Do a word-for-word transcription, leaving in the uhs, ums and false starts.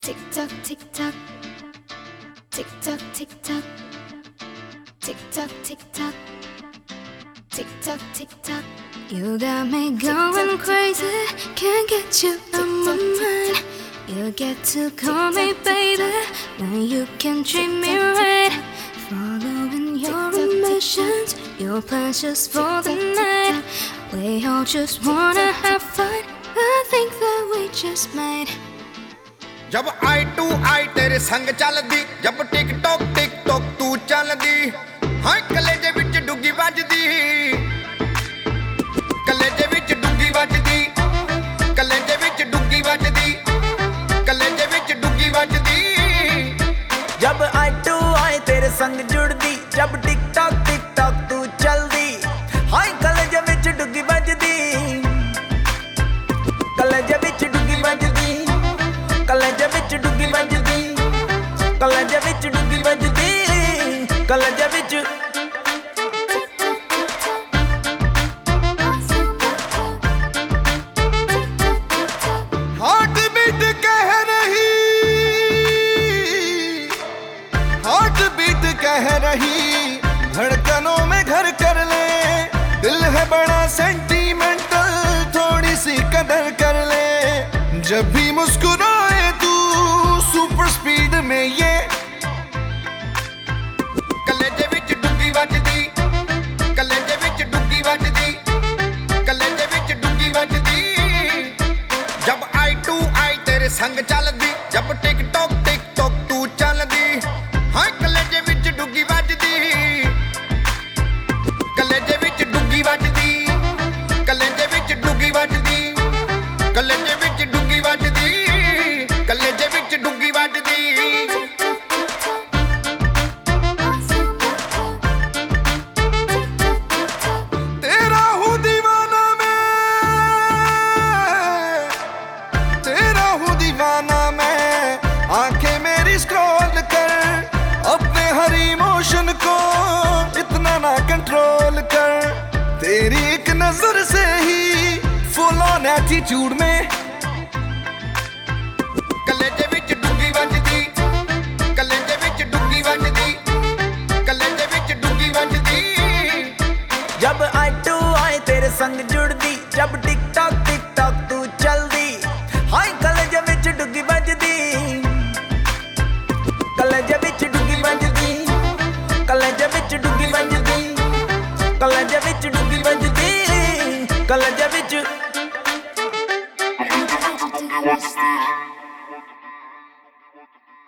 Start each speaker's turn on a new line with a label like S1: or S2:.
S1: Tick tock, tick tock, tick tock, tick tock, tick tock, tick tock, tick tock, tick tock. You got me going crazy, can't get you out my mind. You get to call me baby, when you can treat me right. Following your ambitions, your plans just for the night. We all just wanna have fun, I think that we just might.
S2: जब आई to आई तेरे संग चलदी, जब tick tock tick tock तू चलदी, हां कलेजे विच डुगी वजदी, कलेजे विच डुगी वजदी, कलेजे विच डुगी वजदी, कलेजे विच डुगी वजदी।
S3: जब आई टू आई तेरे संग जुड़दी, जब टिक टॉक टिक टॉक तू चलदी, हां कलेजे विच डुगी वजदी, कलेजे विच डुगी वजदी, कलेजे विच डुगी वजदी, कलेजे विच डुगी वजदी, कलेजे विच।
S2: हार्ट बीट कह रही, हार्ट बीट कह रही, धड़कनों में घर कर ले, दिल है बड़ा सेंटीमेंटल, थोड़ी सी कदर कर ले। जब भी मुस्कुराए तू सुपर स्पीड में ये, कलेजे विच डुगी वजदी, कलेजे विच डुगी वजदी, कलेजे विच डुगी वजदी। जब आई टू आई तेरे संग चलदी, जब टिक टॉक टिक टॉक तू चलदी, हां कलेजे विच डुगी वजदी, कलेजे विच डुगी वजदी, कलेजे विच डुगी वजदी, कलेजे विच डुगी वजदी, कलेजे विच डुगी वजदी। तेरा हूँ दीवाना मैं, तेरा हूँ दीवाना मैं, आंखें मेरी स्क्रॉल कर, अपने हर इमोशन को इतना ना कंट्रोल कर। तेरी एक नजर से ही फुल ऑन एटीट्यूड में, कलेजे विच डुगी वजदी, कलेजे विच डुगी वजदी, कलेजे विच डुगी वजदी।
S3: जब आई टू आई तेरे संग जुड़दी, जब टिक टॉक टिक टॉक तू चलदी, हाय कलेजे विच डुगी वजदी, कलेजे विच डुगी वजदी, कलेजे विच डुगी वजदी, कलेजे विच डुगी वजदी, कलेजे विच।
S1: I don't know how to do this.